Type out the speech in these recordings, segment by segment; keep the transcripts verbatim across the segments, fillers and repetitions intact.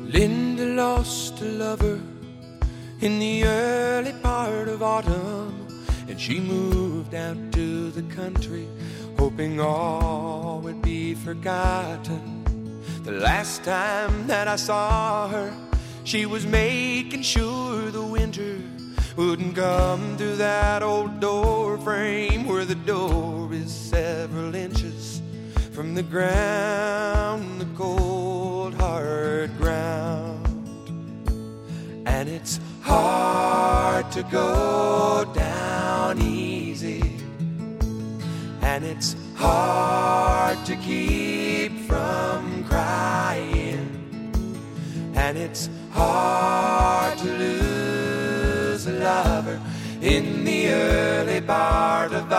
Linda lost a lover in the early part of autumn, and she moved out to the country, hoping all would be forgotten. The last time that I saw her, she was making sure the winter wouldn't come through that old door frame, where the door is several inches from the ground, the cold hard ground. And it's hard to go down easy, and it's hard to keep from crying, and it's hard to lose a lover in the early part of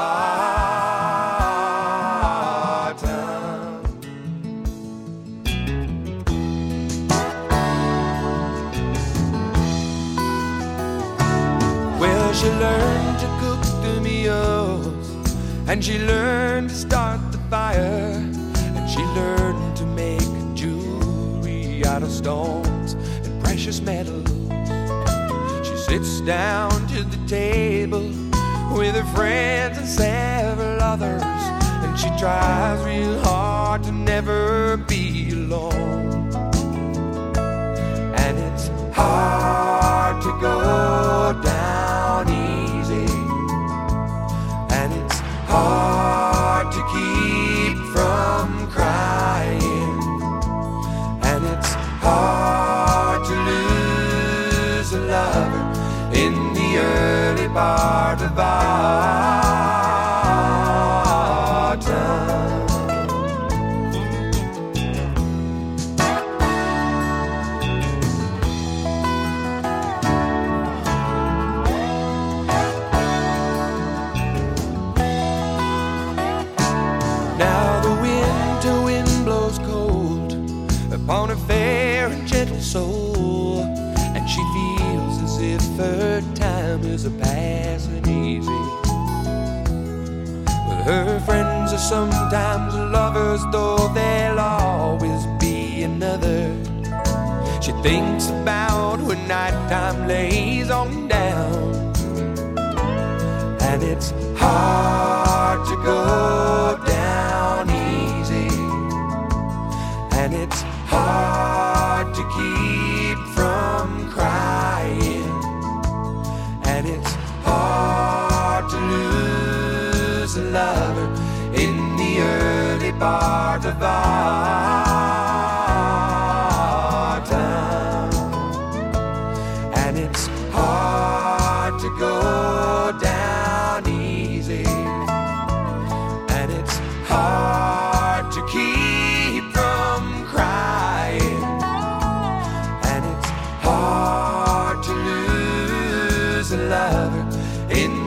autumn. Well, she learned to cook the meals, and she learned to start the fire, and she learned to make jewelry out of stones and precious metals. She sits down to the table with her friends and several others, and she tries real hard to never be alone. And it's hard to go down easy, and it's hard to keep from crying, and it's hard to lose a lover in the early part of autumn. Now the winter wind blows cold upon her fair and gentle soul, and she feels as if her time is a-passing easy. Well, her friends are sometimes lovers, though there'll always be another. She thinks about when nighttime lays on down, and it's hard to go down easy, and it's hard to keep from crying, and it's hard to lose a lover in the early part of autumn. And it's hard to go down easy, and it's hard to keep from crying, and it's hard to lose a lover in